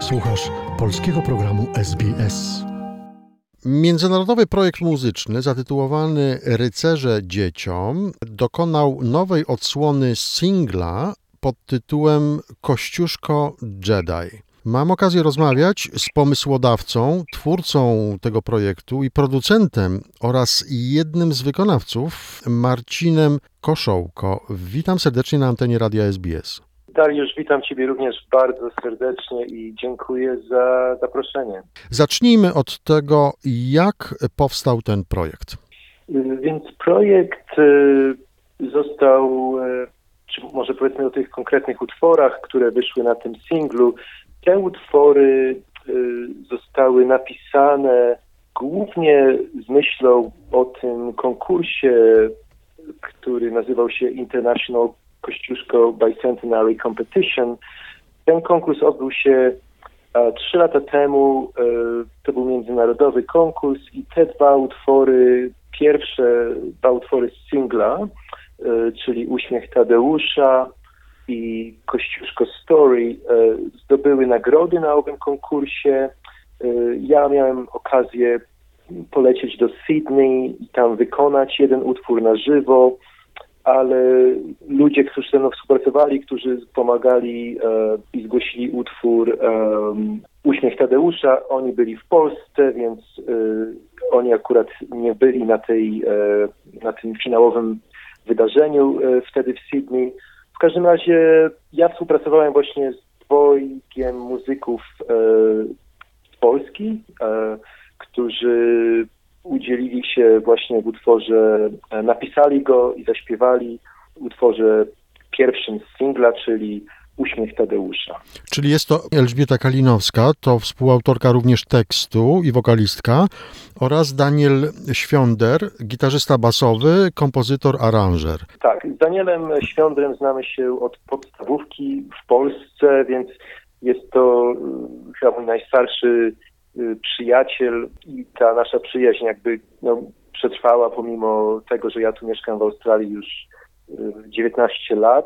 Słuchasz polskiego programu SBS. Międzynarodowy projekt muzyczny zatytułowany Rycerze dzieciom dokonał nowej odsłony singla pod tytułem Kościuszko Jedi. Mam okazję rozmawiać z pomysłodawcą, twórcą tego projektu i producentem oraz jednym z wykonawców, Marcinem Koszołko. Witam serdecznie na antenie Radia SBS. Dariusz, witam Ciebie również bardzo serdecznie i dziękuję za zaproszenie. Zacznijmy od tego, jak powstał ten projekt. Więc projekt został, czy może powiedzmy o tych konkretnych utworach, które wyszły na tym singlu. Te utwory zostały napisane głównie z myślą o tym konkursie, który nazywał się International Kościuszko Bicentenary Competition. Ten konkurs odbył się 3 lata temu. To był międzynarodowy konkurs i te pierwsze dwa utwory z singla, czyli Uśmiech Tadeusza i Kościuszko Story, zdobyły nagrody na owym konkursie. Ja miałem okazję polecieć do Sydney i tam wykonać jeden utwór na żywo, ale ludzie, którzy ze mną współpracowali, którzy pomagali i zgłosili utwór Uśmiech Tadeusza, oni byli w Polsce, więc oni akurat nie byli na tym finałowym wydarzeniu wtedy w Sydney. W każdym razie ja współpracowałem właśnie z dwojgiem muzyków z Polski, którzy udzielili się właśnie w utworze, napisali go i zaśpiewali w utworze pierwszym z singla, czyli Uśmiech Tadeusza. Czyli jest to Elżbieta Kalinowska, to współautorka również tekstu i wokalistka, oraz Daniel Świąder, gitarzysta basowy, kompozytor, aranżer. Tak, z Danielem Świądrem znamy się od podstawówki w Polsce, więc jest to chyba mój najstarszy przyjaciel i ta nasza przyjaźń przetrwała pomimo tego, że ja tu mieszkam w Australii już 19 lat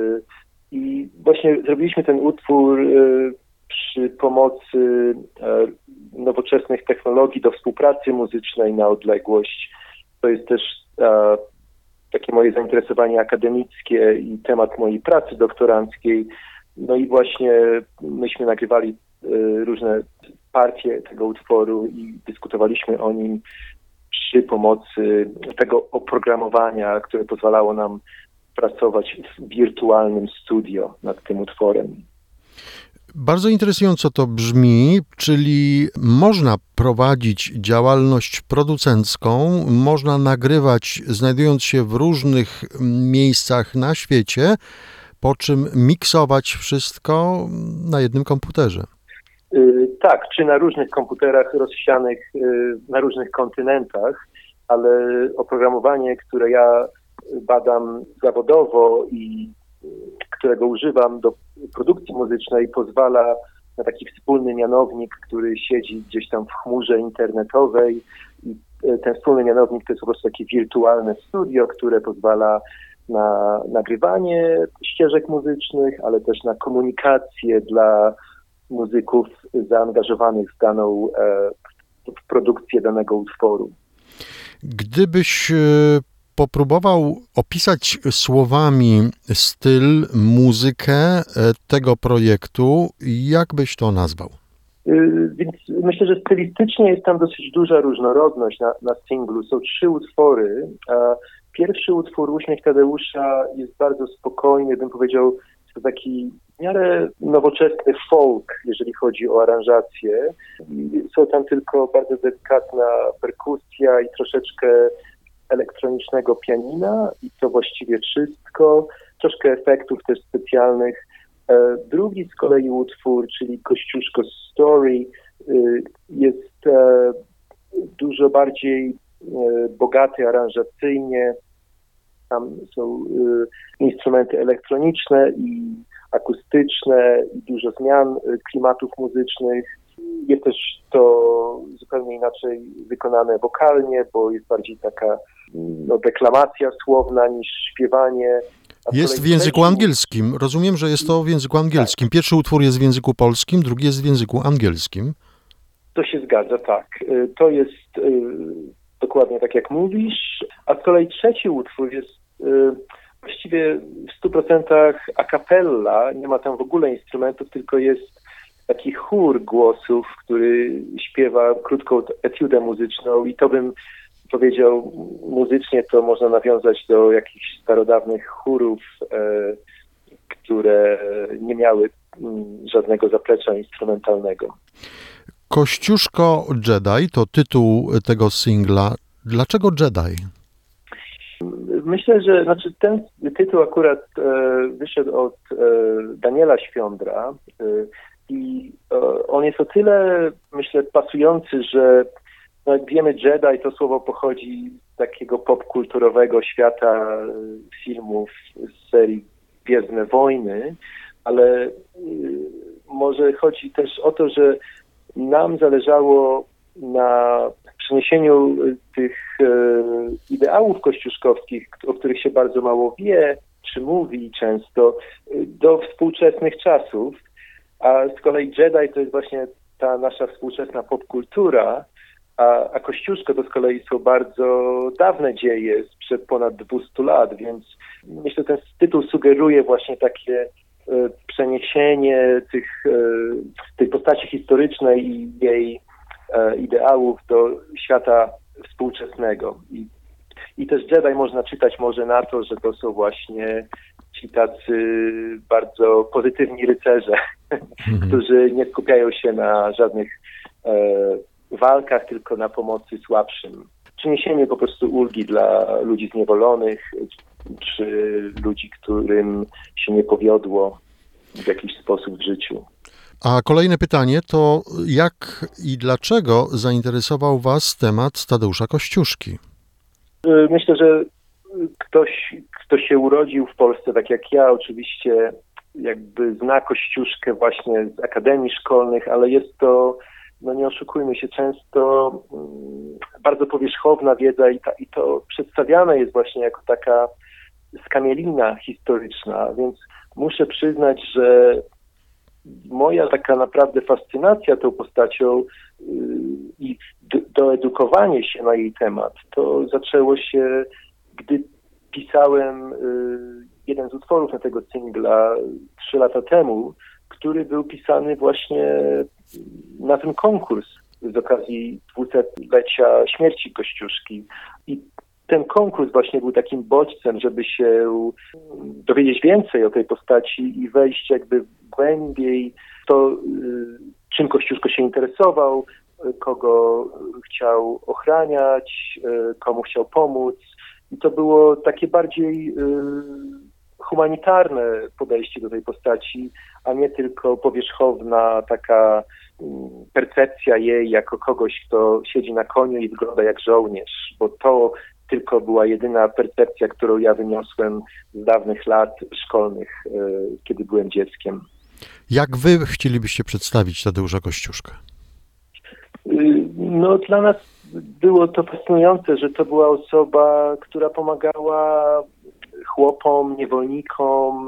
i właśnie zrobiliśmy ten utwór przy pomocy nowoczesnych technologii do współpracy muzycznej na odległość. To jest też takie moje zainteresowanie akademickie i temat mojej pracy doktoranckiej. No i właśnie myśmy nagrywali różne partie tego utworu i dyskutowaliśmy o nim przy pomocy tego oprogramowania, które pozwalało nam pracować w wirtualnym studio nad tym utworem. Bardzo interesująco to brzmi, czyli można prowadzić działalność producencką, można nagrywać, znajdując się w różnych miejscach na świecie, po czym miksować wszystko na jednym komputerze. Tak, czy na różnych komputerach rozsianych na różnych kontynentach, ale oprogramowanie, które ja badam zawodowo i którego używam do produkcji muzycznej, pozwala na taki wspólny mianownik, który siedzi gdzieś tam w chmurze internetowej. I ten wspólny mianownik to jest po prostu takie wirtualne studio, które pozwala na nagrywanie ścieżek muzycznych, ale też na komunikację dla muzyków zaangażowanych w produkcję danego utworu. Gdybyś popróbował opisać słowami styl, muzykę tego projektu, jak byś to nazwał? Więc myślę, że stylistycznie jest tam dosyć duża różnorodność na singlu. Są 3 utwory. Pierwszy utwór, Uśmiech Tadeusza, jest bardzo spokojny, bym powiedział, to taki w miarę nowoczesny folk, jeżeli chodzi o aranżację. Są tam tylko bardzo delikatna perkusja i troszeczkę elektronicznego pianina i to właściwie wszystko. Troszkę efektów też specjalnych. Drugi z kolei utwór, czyli Kościuszko Story, jest dużo bardziej bogaty aranżacyjnie. Tam są instrumenty elektroniczne i akustyczne i dużo zmian klimatów muzycznych. Jest też to zupełnie inaczej wykonane wokalnie, bo jest bardziej taka deklamacja słowna niż śpiewanie. A z Jest w kolei języku trzeci angielskim. Rozumiem, że jest to w języku angielskim. Pierwszy utwór jest w języku polskim, drugi jest w języku angielskim. To się zgadza, tak. To jest dokładnie tak, jak mówisz. A z kolei trzeci utwór jest właściwie w 100% a cappella. Nie ma tam w ogóle instrumentów, tylko jest taki chór głosów, który śpiewa krótką etiudę muzyczną i to bym powiedział, muzycznie to można nawiązać do jakichś starodawnych chórów, które nie miały żadnego zaplecza instrumentalnego. Kościuszko Jedi to tytuł tego singla. Dlaczego Jedi? Myślę, że ten tytuł akurat wyszedł od Daniela Świądra i on jest o tyle, myślę, pasujący, że no jak wiemy, Jedi to słowo pochodzi z takiego popkulturowego świata filmów z serii Gwiezdne Wojny, ale może chodzi też o to, że nam zależało na przeniesieniu tych ideałów kościuszkowskich, o których się bardzo mało wie, czy mówi często, do współczesnych czasów, a z kolei Jedi to jest właśnie ta nasza współczesna popkultura, a Kościuszko to z kolei są bardzo dawne dzieje sprzed ponad 200 lat, więc myślę, że ten tytuł sugeruje właśnie takie przeniesienie tej postaci historycznej i jej ideałów do świata współczesnego. I też Jedi można czytać może na to, że to są właśnie ci tacy bardzo pozytywni rycerze, którzy nie skupiają się na żadnych walkach, tylko na pomocy słabszym. Przyniesienie po prostu ulgi dla ludzi zniewolonych, czy ludzi, którym się nie powiodło w jakiś sposób w życiu. A kolejne pytanie to jak i dlaczego zainteresował Was temat Tadeusza Kościuszki? Myślę, że ktoś, kto się urodził w Polsce, tak jak ja, oczywiście jakby zna Kościuszkę właśnie z akademii szkolnych, ale jest to, no nie oszukujmy się, często bardzo powierzchowna wiedza i to przedstawiane jest właśnie jako taka skamielina historyczna, więc muszę przyznać, że moja taka naprawdę fascynacja tą postacią i doedukowanie się na jej temat, to zaczęło się, gdy pisałem jeden z utworów na tego singla 3 lata temu, który był pisany właśnie na ten konkurs z okazji 200-lecia śmierci Kościuszki. I ten konkurs właśnie był takim bodźcem, żeby się dowiedzieć więcej o tej postaci i wejść jakby głębiej w to, czym Kościuszko się interesował, kogo chciał ochraniać, komu chciał pomóc. I to było takie bardziej humanitarne podejście do tej postaci, a nie tylko powierzchowna taka percepcja jej jako kogoś, kto siedzi na koniu i wygląda jak żołnierz, bo to tylko była jedyna percepcja, którą ja wyniosłem z dawnych lat szkolnych, kiedy byłem dzieckiem. Jak Wy chcielibyście przedstawić Tadeusza Kościuszkę? No dla nas było to fascynujące, że to była osoba, która pomagała chłopom, niewolnikom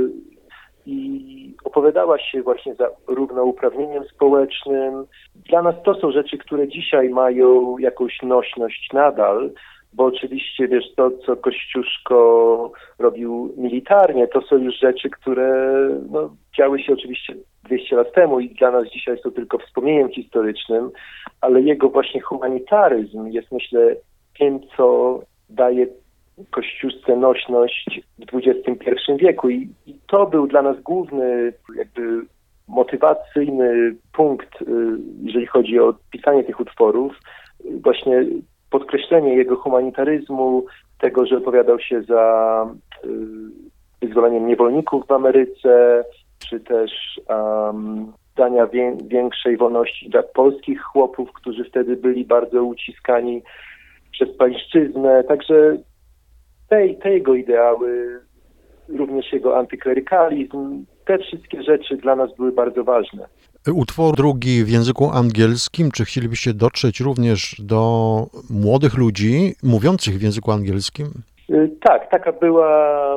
i opowiadała się właśnie za równouprawnieniem społecznym. Dla nas to są rzeczy, które dzisiaj mają jakąś nośność nadal, bo oczywiście, wiesz, to, co Kościuszko robił militarnie, to są już rzeczy, które no, działy się oczywiście 200 lat temu i dla nas dzisiaj są tylko wspomnieniem historycznym, ale jego właśnie humanitaryzm jest, myślę, tym, co daje Kościuszce nośność w XXI wieku i to był dla nas główny jakby motywacyjny punkt, jeżeli chodzi o pisanie tych utworów, właśnie podkreślenie jego humanitaryzmu, tego, że opowiadał się za wyzwoleniem niewolników w Ameryce, czy też dania większej wolności dla polskich chłopów, którzy wtedy byli bardzo uciskani przez pańszczyznę. Także te jego ideały, również jego antyklerykalizm, te wszystkie rzeczy dla nas były bardzo ważne. Utwór drugi w języku angielskim. Czy chcielibyście dotrzeć również do młodych ludzi mówiących w języku angielskim? Tak, taka była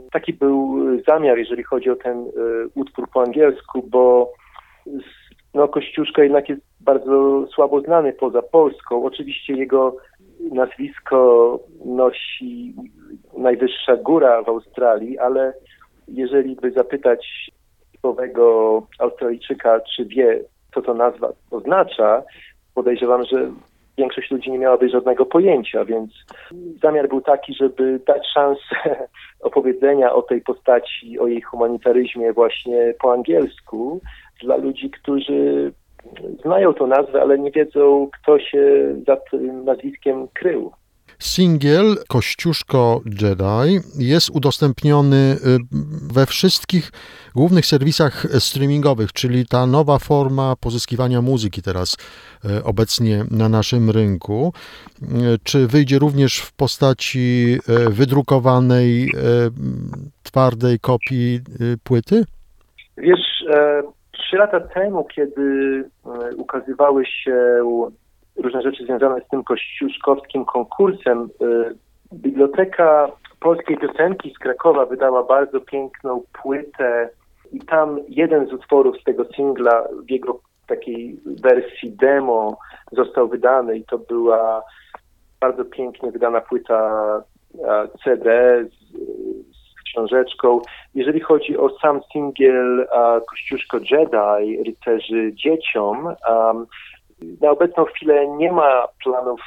taki był zamiar, jeżeli chodzi o ten utwór po angielsku, bo Kościuszko jednak jest bardzo słabo znany poza Polską. Oczywiście jego nazwisko nosi najwyższa góra w Australii, ale jeżeli by zapytać typowego Australijczyka, czy wie, co to nazwa oznacza, podejrzewam, że większość ludzi nie miałaby żadnego pojęcia, więc zamiar był taki, żeby dać szansę opowiedzenia o tej postaci, o jej humanitaryzmie właśnie po angielsku dla ludzi, którzy znają tą nazwę, ale nie wiedzą, kto się za tym nazwiskiem krył. Singiel Kościuszko Jedi jest udostępniony we wszystkich głównych serwisach streamingowych, czyli ta nowa forma pozyskiwania muzyki teraz obecnie na naszym rynku. Czy wyjdzie również w postaci wydrukowanej, twardej kopii płyty? Wiesz, 3 lata temu, kiedy ukazywały się różne rzeczy związane z tym kościuszkowskim konkursem, Biblioteka Polskiej Piosenki z Krakowa wydała bardzo piękną płytę i tam jeden z utworów z tego singla w jego takiej wersji demo został wydany i to była bardzo pięknie wydana płyta CD z książeczką. Jeżeli chodzi o sam singiel Kościuszko Jedi, Rycerzy Dzieciom, na obecną chwilę nie ma planów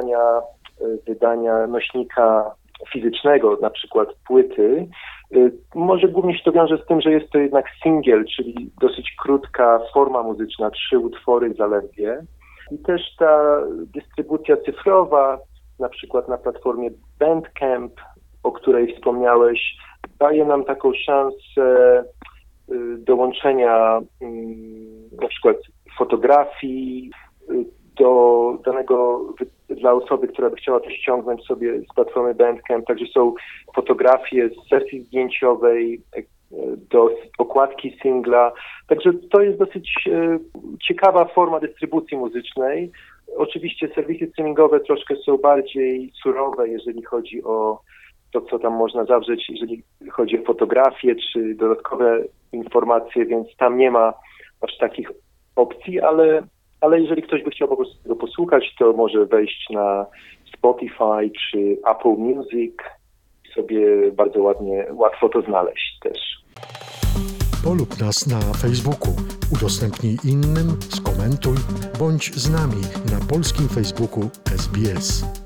wydania nośnika fizycznego, na przykład płyty. Może głównie się to wiąże z tym, że jest to jednak singiel, czyli dosyć krótka forma muzyczna, 3 utwory zaledwie. I też ta dystrybucja cyfrowa, na przykład na platformie Bandcamp, o której wspomniałeś, daje nam taką szansę dołączenia na przykład fotografii do danego, dla osoby, która by chciała to ściągnąć sobie z platformy Bandcamp. Także są fotografie z sesji zdjęciowej do okładki singla. Także to jest dosyć ciekawa forma dystrybucji muzycznej. Oczywiście serwisy streamingowe troszkę są bardziej surowe, jeżeli chodzi o to, co tam można zawrzeć, jeżeli chodzi o fotografię czy dodatkowe informacje, więc tam nie ma aż takich opcji, ale jeżeli ktoś by chciał po prostu tego posłuchać, to może wejść na Spotify czy Apple Music i sobie bardzo łatwo to znaleźć też. Polub nas na Facebooku, udostępnij innym, skomentuj, bądź z nami na polskim Facebooku SBS.